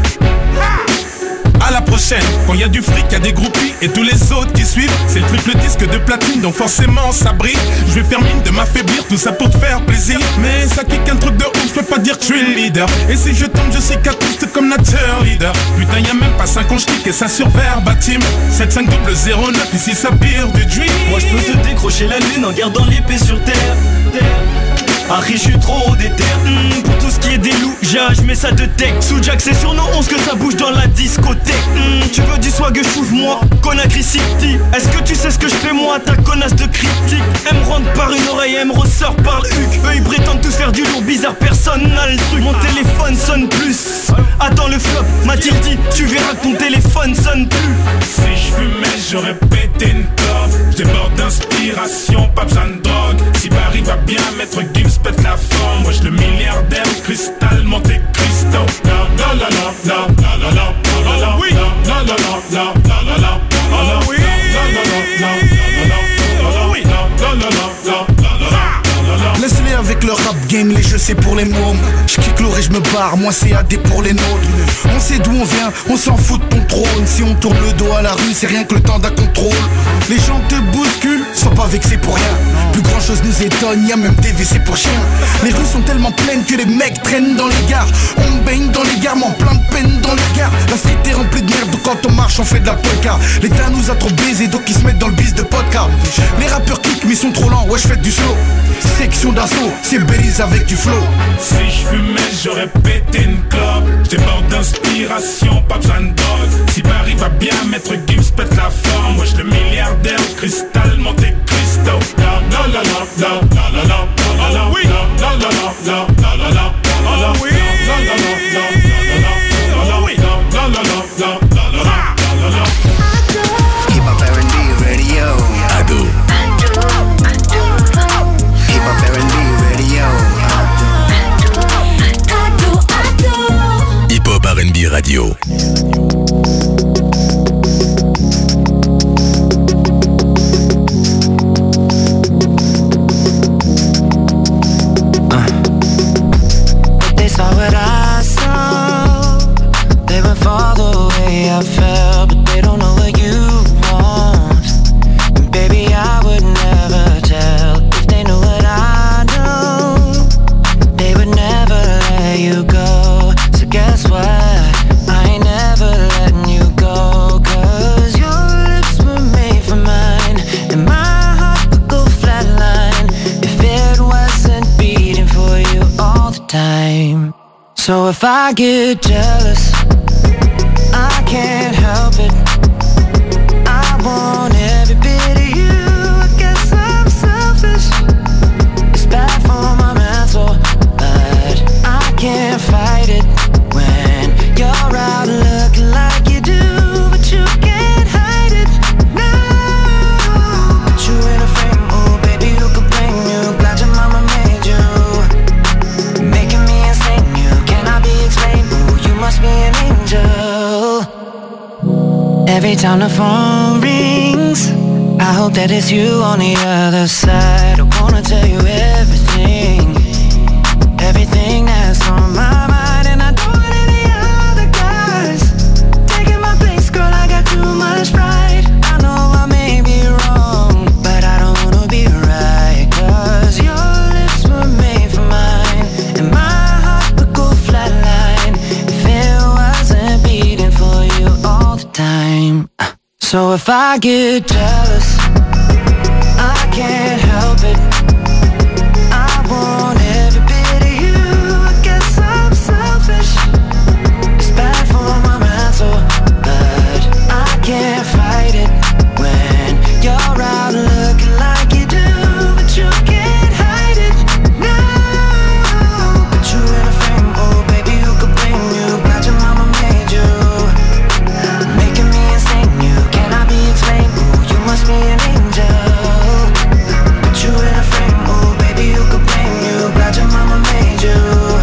À la prochaine, quand y a du fric, y a des groupies et tous les autres qui suivent. C'est le triple disque de platine, donc forcément ça brille. Je vais faire mine de m'affaiblir, tout ça pour te faire plaisir. Mais ça kick un truc de ouf, je peux pas dire que je suis le leader. Et si je tombe, je cicatrise comme nature leader. Putain, y a même pas 5 ans, je clique et ça sur verbatim. 7509, ici ça pire du dream.
Moi je peux te décrocher la lune en gardant l'épée sur terre. Harry, je suis trop déter. Pour tout ce qui est des loups, je mets ça de tech. Sous Jack, c'est sur nos 11 que ça bouge dans la discothèque. Tu veux du swag, trouve-moi Conakry City. Est-ce que tu sais ce que je fais moi, ta connasse de critique? Elle me rentre par une oreille, elle me ressort par le huc. Eux ils prétendent tous faire du lourd bizarre, personne n'a le truc. Mon téléphone sonne plus. Attends le flop, Mathilde dit, tu verras que ton téléphone sonne plus.
Si je fumais, j'aurais pété une clope. J'déborde d'inspiration, pas besoin de drogue. Si Paris va bien, Maître Gims pète la forme. Wesh le milliardaire, cristal, Monte Cristo. La la la la la la la la la oui. La la la la la la la oui. La la la la la oui. La la la la la.
Laisse-les avec le rap game, les jeux c'est pour les mômes. J'kick l'eau et
je me barre, moi c'est AD pour les nôtres. On sait d'où on vient, on s'en fout de ton trône. Si on tourne le dos à la rue, c'est rien que le temps d'un contrôle. Les gens te bousculent, sois pas vexé pour rien. Plus grand chose nous étonne, y'a même des WC pour chiens. Les rues sont tellement pleines que les mecs traînent dans les gares. On baigne dans les gares, mais en plein de peine dans les gares. La cité est remplie de merde, donc quand on marche on fait de la polka. L'État nous a trop baisé, donc ils se mettent dans le bis de podcast. Les rappeurs kick mais ils sont trop lents, ouais je fais du slow. Section d'assaut, c'est Belize avec du flow.
Si je fumais j'aurais pété une clope. J'ai mort d'inspiration, pas besoin de drogue. Si Paris va bien, Maître Gims pète la forme. Moi je le milliardaire, cristal, Monte Cristo. La la la la la la la la la oui. La la la la la la la la oui. La la la la la la oui. La la la la la la la.
Hip Hop R&B Radio.
Ado.
Hip Hop R&B Radio.
Hip Hop R&B Radio.
They saw what I saw. They would fall the way I felt, but they don't know what you want. And baby, I would never tell if they knew what I know. They would never let you go. So guess what? I ain't never letting you go. 'Cause your lips were made for mine, and my heart would go flatline if it wasn't beating for you all the time. So if I get jealous, I can't help it. I want every bit of you. I guess I'm selfish. It's bad for my mental, but I can't fight it when you're out looking like you do. But you can't hide it now. Put you in a frame, oh baby, who could blame you? Glad your mama made you, making me insane. You cannot be explained. Ooh, you must be an angel. Every time the phone rings, I hope that it's you on the other side. I wanna tell you everything, everything that's on my mind. And I don't want any other guys taking my place, girl, I got too much pride. I know I may be wrong, but I don't wanna be right. 'Cause your lips were made for mine, and my heart would go flatline if it wasn't beating for you all the time. So if I get jealous, I can't help it. I want every bit of you. I guess I'm selfish. It's bad for my mental, but I can't fight it when you're out looking like you do. But you can't hide it now. Put you in a frame, oh baby, who could blame you? Glad your mama made you, making me insane. You cannot be explained. Ooh, you must be an angel. Put you in a frame, oh baby, who could blame you? Glad your mama made you,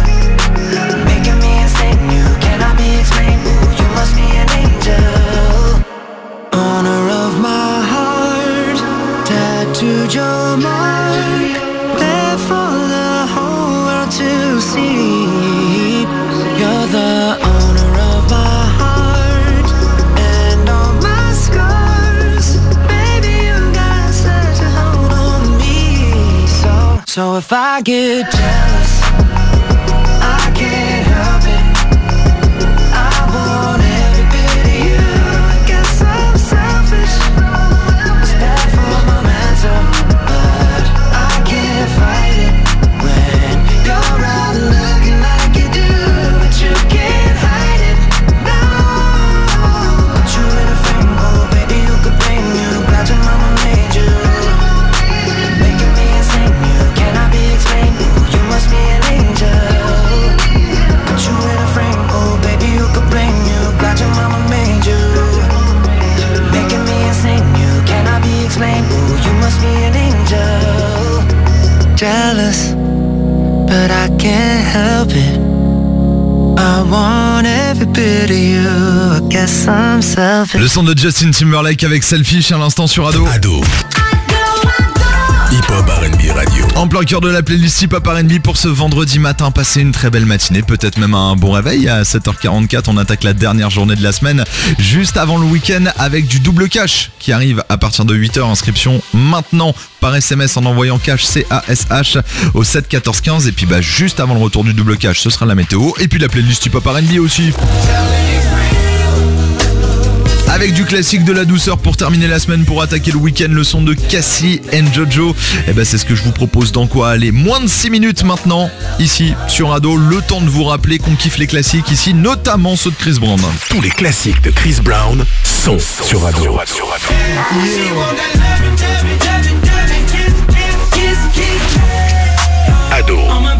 making me insane. You cannot be explained. Ooh, you must be an angel. Owner of my heart, tattooed your mark, there for the whole world to see. You're the owner of my heart and all my scars. Baby, you got such a hold on me. So if I get jealous, I can't help it. I want every bit of you. I guess I'm selfish. It's bad for my mental, but I can't fight it when you're out looking like you do. But you can't hide it now. Put you in a frame, oh baby, who could blame you? Glad your mama made you, making me insane. You cannot be explained. Ooh, you must be an angel. Put you in a frame, oh baby, who could blame you? Glad your mama made you, making me insane. You cannot be explained. Ooh, you must be an angel. Jealous, but I can't help it. I want every bit of you. I guess I'm selfish.
Le son de Justin Timberlake avec Selfish à l'instant sur Ado.
Ado. Hip-Hop R&B Radio.
En plein cœur de la playlist Hip-Hop R&B pour ce vendredi matin, passez une très belle matinée, peut-être même un bon réveil. À 7h44, on attaque la dernière journée de la semaine, juste avant le week-end, avec du double cash qui arrive à partir de 8h. Inscription maintenant par SMS en envoyant cash CASH au 7 14 15. Et puis juste avant le retour du double cash, ce sera la météo. Et puis la playlist Hip-Hop R&B aussi. Avec du classique, de la douceur pour terminer la semaine, pour attaquer le week-end, le son de Cassie and Jojo. Et c'est ce que je vous propose dans quoi aller. Moins de 6 minutes maintenant, ici sur Ado. Le temps de vous rappeler qu'on kiffe les classiques ici, notamment ceux de Chris Brown.
Tous les classiques de Chris Brown sont sur Ado. Ado.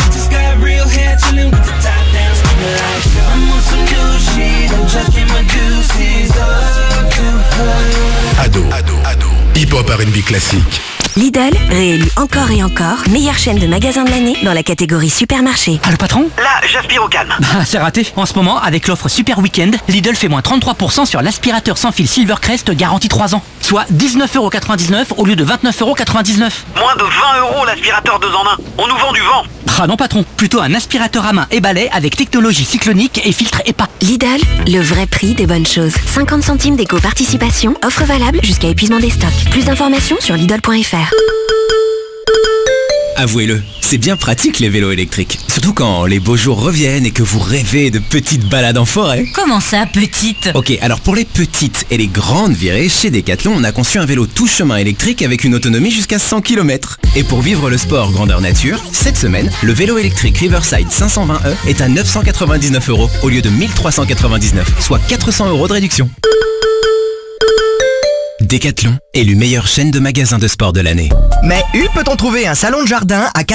Ado. Hip-Hop R&B classique.
Lidl, réélu encore et encore, meilleure chaîne de magasins de l'année dans la catégorie supermarché.
Ah, le patron?
Là, j'aspire au calme.
C'est raté. En ce moment, avec l'offre Super Weekend, Lidl fait moins 33% sur l'aspirateur sans fil Silvercrest garantie 3 ans. Soit 19,99€ au lieu de 29,99€.
Moins de 20€ l'aspirateur 2 en 1. On nous vend du vent.
Ah non patron, plutôt un aspirateur à main et balai avec technologie cyclonique et filtre EPA.
Lidl, le vrai prix des bonnes choses. 50 centimes d'éco-participation, offre valable jusqu'à épuisement des stocks. Plus d'informations sur Lidl.fr.
Avouez-le, c'est bien pratique les vélos électriques. Surtout quand les beaux jours reviennent et que vous rêvez de petites balades en forêt.
Comment ça, petite?
Ok, alors pour les petites et les grandes virées, chez Decathlon, on a conçu un vélo tout chemin électrique avec une autonomie jusqu'à 100 km. Et pour vivre le sport grandeur nature, cette semaine, le vélo électrique Riverside 520e est à 999€ au lieu de 1399, soit 400€ de réduction. Decathlon, élu meilleure chaîne de magasins de sport de l'année.
Mais peut-on trouver un salon de jardin à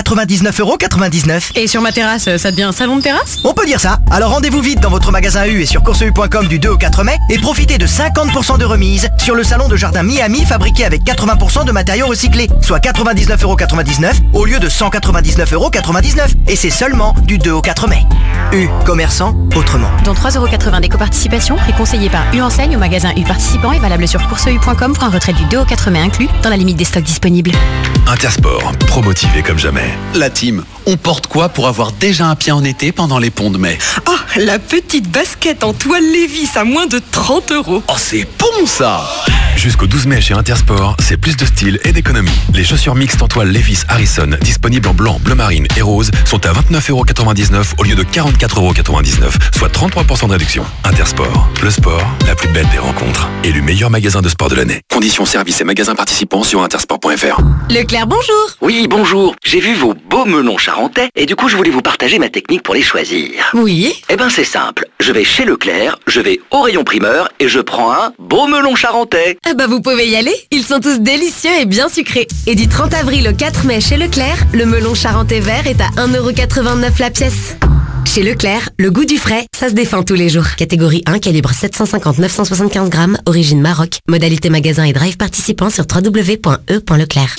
99,99€?
Et sur ma terrasse, ça devient un salon de terrasse?
On peut dire ça. Alors rendez-vous vite dans votre magasin U et sur courseu.com du 2 au 4 mai et profitez de 50% de remise sur le salon de jardin Miami fabriqué avec 80% de matériaux recyclés, soit 99,99€ au lieu de 199,99€. Et c'est seulement du 2 au 4 mai. U, commerçant autrement.
Dont 3,80€ d'éco-participation, prix conseillé par U Enseigne au magasin U participant et valable sur courseu.com pour un retrait du 2 au 4 mai inclus dans la limite des stocks disponibles.
Intersport, promotivé comme jamais.
La team, on porte quoi pour avoir déjà un pied en été pendant les ponts de mai?
Ah, la petite basket en toile Levi's à moins de 30€.
Oh, c'est bon ça!
Jusqu'au 12 mai chez Intersport, c'est plus de style et d'économie. Les chaussures mixtes en toile Levi's Harrison, disponibles en blanc, bleu marine et rose, sont à 29,99€ au lieu de 44,99€, soit 33% de réduction. Intersport, le sport, la plus belle des rencontres. Élu meilleur magasin de sport de l'année. Conditions, services et magasins participants sur intersport.fr.
Leclerc, bonjour.
Oui, bonjour. J'ai vu vos beaux melons charentais et du coup je voulais vous partager ma technique pour les choisir.
Oui.
C'est simple. Je vais chez Leclerc, je vais au rayon primeur et je prends un beau melon charentais.
Vous pouvez y aller. Ils sont tous délicieux et bien sucrés. Et du 30 avril au 4 mai chez Leclerc, le melon charentais vert est à 1,89€ la pièce. Chez Leclerc, le goût du frais, ça se défend tous les jours. Catégorie 1, calibre 750-975 grammes, origine Maroc. Modalité magasin et drive participant sur www.e.leclerc.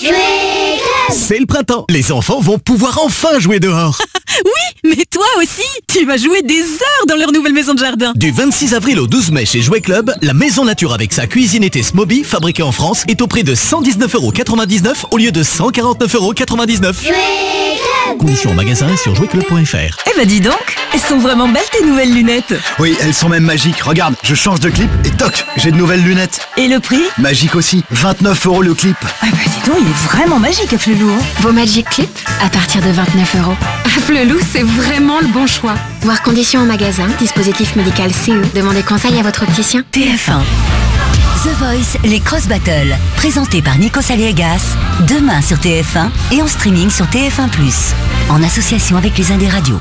C'est le printemps. Les enfants vont pouvoir enfin jouer dehors.
Oui, mais toi aussi, tu vas jouer des heures dans leur nouvelle maison de jardin.
Du 26 avril au 12 mai chez Jouet Club, la maison nature avec sa cuisine été Smoby, fabriquée en France, est au prix de 119,99€ au lieu de 149,99€. Conditions en magasin et sur jouetclub.fr.
Dis donc, elles sont vraiment belles tes nouvelles lunettes.
Oui, elles sont même magiques. Regarde, je change de clip et toc, j'ai de nouvelles lunettes.
Et le prix?
Magique aussi, 29€ le clip.
Dis donc, il est vraiment magique, Flelou.
Vos Magic Clip à partir de 29€.
Flelou, c'est vraiment le bon choix.
Voir conditions en magasin, dispositif médical CE. Demandez conseil à votre opticien.
TF1. The Voice, les Cross Battles, présenté par Nikos Aliagas, demain sur TF1 et en streaming sur TF1+, en association avec les Indés Radio.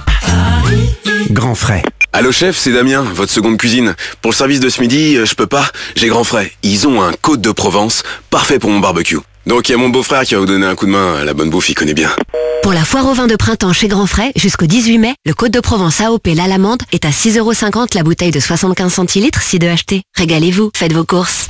Grand frais. Allô chef, c'est Damien, votre seconde cuisine. Pour le service de ce midi, je peux pas, j'ai Grand frais. Ils ont un Côte de Provence, parfait pour mon barbecue. Donc il y a mon beau-frère qui va vous donner un coup de main, la bonne bouffe, il connaît bien.
Pour la foire au vin de printemps chez Grand Frais, jusqu'au 18 mai, le Côte de Provence AOP l'Alamande est à 6,50€ la bouteille de 75 centilitres si de acheter. Régalez-vous, faites vos courses.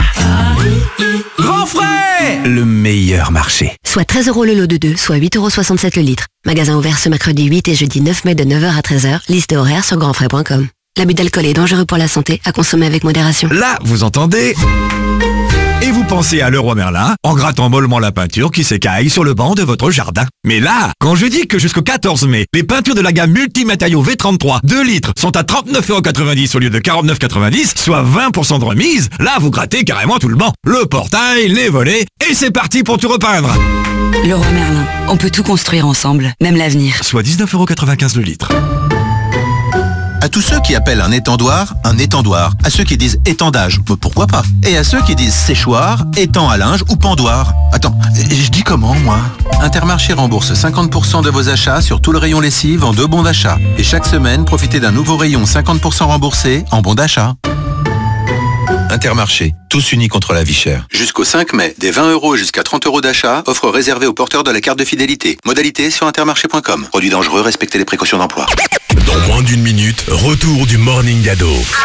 Grand Frais, le meilleur marché.
Soit 13€ le lot de 2, soit 8,67€ le litre. Magasin ouvert ce mercredi 8 et jeudi 9 mai de 9h à 13h. Liste et horaire sur grandfrais.com. L'abus d'alcool est dangereux pour la santé, à consommer avec modération.
Là, vous entendez
Et vous pensez à Leroy Merlin en grattant mollement la peinture qui s'écaille sur le banc de votre jardin. Mais là, quand je dis que jusqu'au 14 mai, les peintures de la gamme multimatériaux V33 2 litres sont à 39,90€ au lieu de 49,90€, soit 20% de remise, là vous grattez carrément tout le banc. Le portail, les volets, et c'est parti pour tout repeindre.
Leroy Merlin, on peut tout construire ensemble, même l'avenir.
Soit 19,95€ le litre.
À tous ceux qui appellent un étendoir. À ceux qui disent étendage, pourquoi pas. Et à ceux qui disent séchoir, étang à linge ou pendoir. Attends, je dis comment moi ? Intermarché rembourse 50% de vos achats sur tout le rayon lessive en 2 bons d'achat. Et chaque semaine, profitez d'un nouveau rayon 50% remboursé en bons d'achat. Intermarché, tous unis contre la vie chère. Jusqu'au 5 mai, des 20€ jusqu'à 30€ d'achat, offre réservée aux porteurs de la carte de fidélité. Modalité sur intermarché.com. Produit dangereux, respectez les précautions d'emploi.
Dans moins d'1 minute, retour du Morning Ado.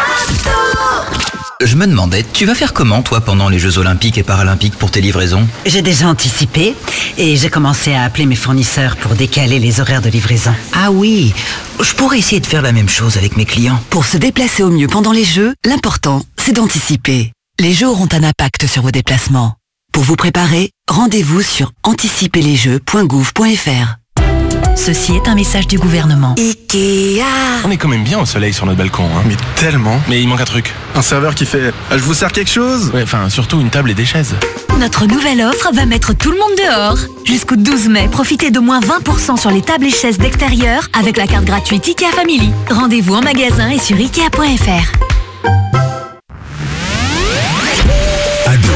Je me demandais, tu vas faire comment toi pendant les Jeux Olympiques et Paralympiques pour tes livraisons ?
J'ai déjà anticipé et j'ai commencé à appeler mes fournisseurs pour décaler les horaires de livraison.
Ah oui, je pourrais essayer de faire la même chose avec mes clients.
Pour se déplacer au mieux pendant les Jeux, l'important, c'est d'anticiper. Les Jeux auront un impact sur vos déplacements. Pour vous préparer, rendez-vous sur anticiperlesjeux.gouv.fr.
Ceci est un message du gouvernement.
Ikea.
On est quand même bien au soleil sur notre balcon, hein.
Mais tellement.
Mais il manque un truc.
Un serveur qui fait « Je vous sers quelque chose ?»
Ouais, enfin, surtout une table et des chaises.
Notre nouvelle offre va mettre tout le monde dehors. Jusqu'au 12 mai, profitez de moins 20% sur les tables et chaises d'extérieur avec la carte gratuite IKEA Family. Rendez-vous en magasin et sur Ikea.fr.
Ado.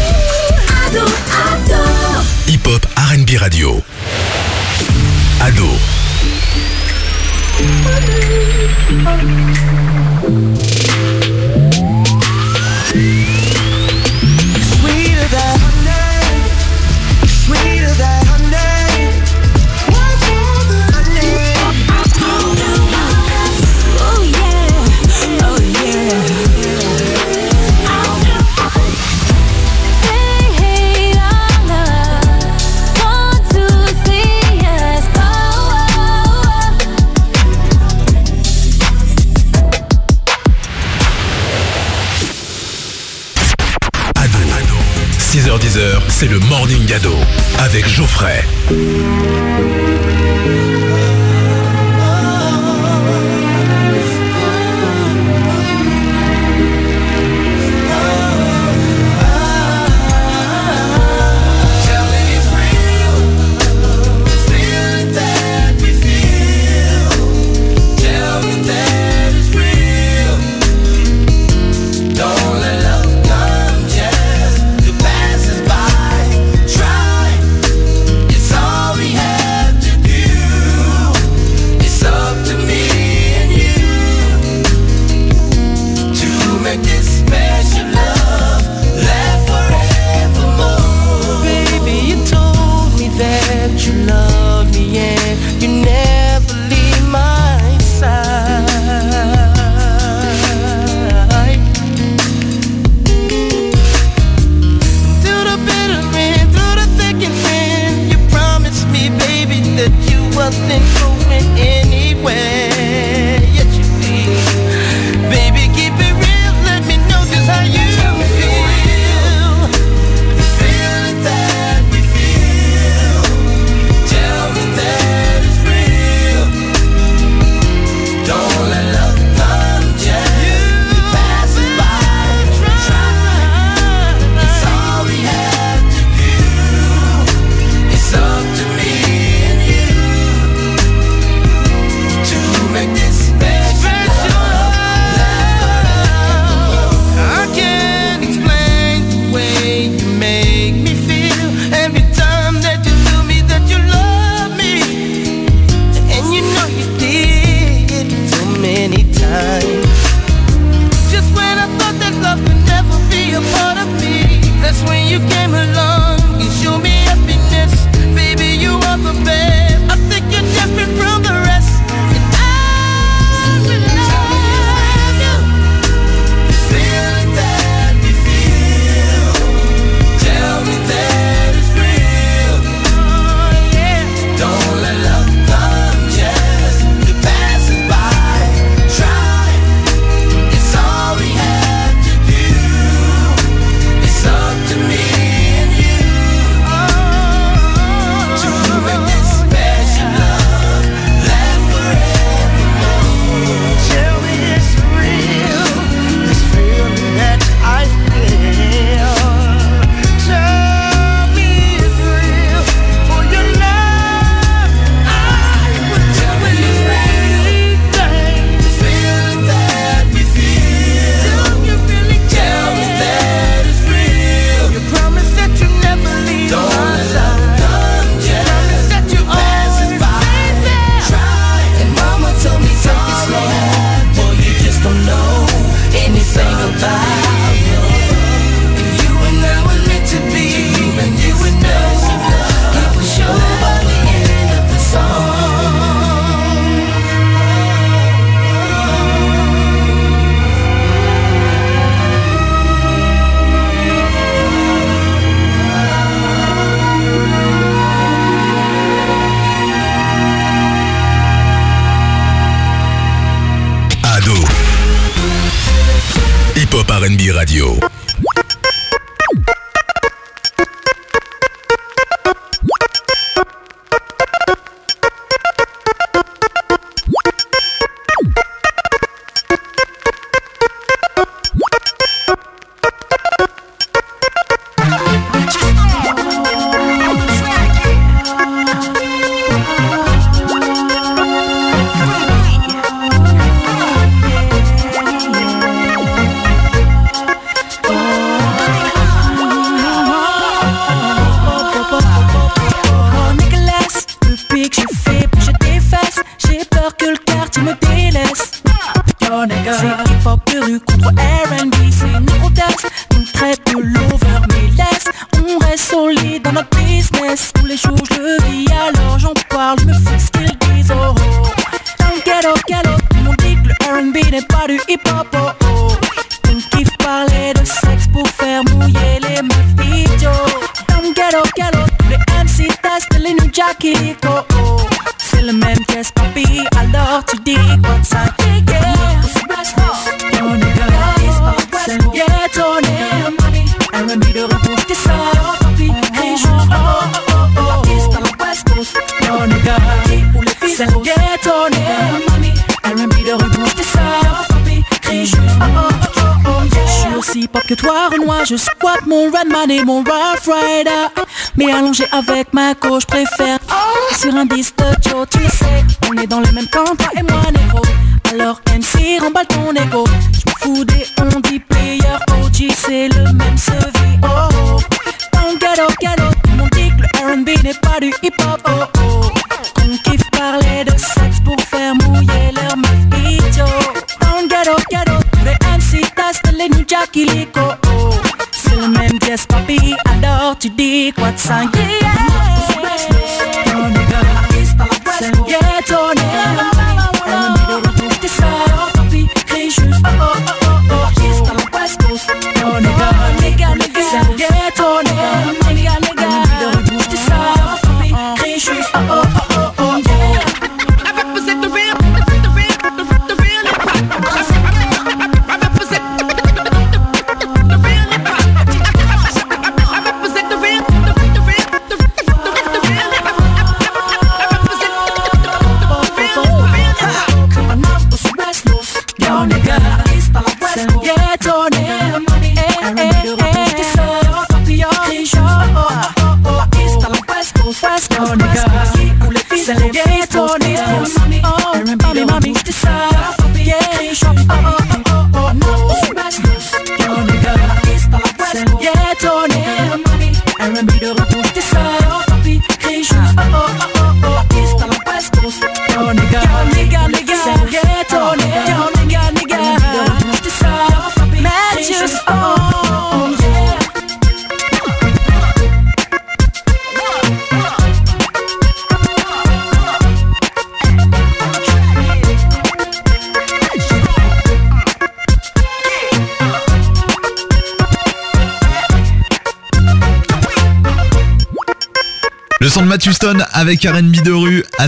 Hip-hop R&B radio. Ado. C'est le Morning Ado avec Geoffrey. R&B Radio.
Je squatte mon Redman et mon Rough Rider. Mais allongé avec ma gauche, préfère sur un disque de Joe, tu le sais. On est dans le même camp, toi et moi, négro. Alors MC, remballe ton ego. J'me fous des on dit player, OG, c'est le même sevi. Oh oh, dans le ghetto, tout le monde dit que le R&B n'est pas du hip-hop. Oh oh, qu'on kiffe parler de sexe pour faire mouiller leur meuf idiot. Dans le ghetto, tous les MC testent les New Jack illico. C'est le même pièce, papi, alors tu dis quoi de singulier? C'est le ghetto, t'es ça, papi, crie juste oh oh oh oh oh. Juste à la West Coast, nigga, c'est le ghetto, nigga, t'es ça, papi, crie juste oh oh oh oh oh. I represent the real, the real I represent
Le son de Matthew Stone avec R&B de rue à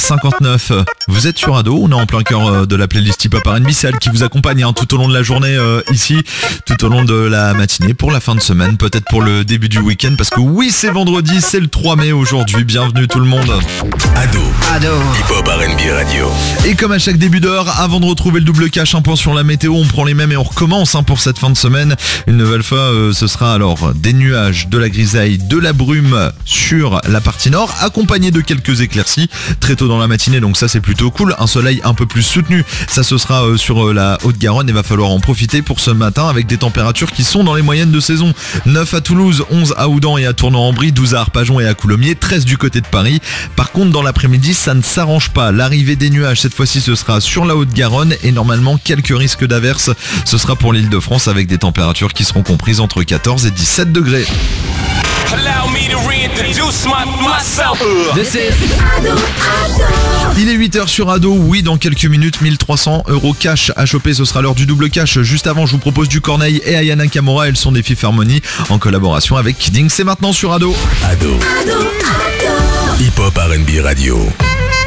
7h59. Vous êtes sur Ado, on est en plein cœur de la playlist Hip Hop R&B, c'est elle qui vous accompagne tout au long de la journée ici, tout au long de la matinée, pour la fin de semaine, peut-être pour le début du week-end, parce que oui, c'est vendredi, c'est le 3 mai aujourd'hui. Bienvenue tout le monde.
Ado. Hip Hop R&B Radio.
Et comme à chaque début d'heure, avant de retrouver le double cash, un point sur la météo, on prend les mêmes et on recommence pour cette fin de semaine. Une nouvelle fois, ce sera alors des nuages, de la grisaille, de la brume sur la partie nord, accompagné de quelques éclaircies très tôt dans la matinée, donc ça c'est plutôt cool. Un soleil un peu plus soutenu, ça ce sera sur la Haute-Garonne, et va falloir en profiter pour ce matin avec des températures qui sont dans les moyennes de saison. 9 à Toulouse, 11 à Oudan et à Tournan-en-Brie, 12 à Arpajon et à Coulommiers, 13 du côté de Paris. Par contre, dans l'après-midi, ça ne s'arrange pas. L'arrivée des nuages, cette fois-ci, ce sera sur la Haute-Garonne et normalement quelques risques d'averses. Ce sera pour l'Île-de-France avec des températures qui seront comprises entre 14 et 17 degrés. Il est 8h sur Ado, oui, dans quelques minutes, 1300 € cash à choper, ce sera l'heure du double cash. Juste avant, je vous propose du Corneille et Ayana Kamora, elles sont des Fifth Harmony en collaboration avec Kidding. C'est maintenant sur Ado.
Ado. Hip Hop R&B Radio.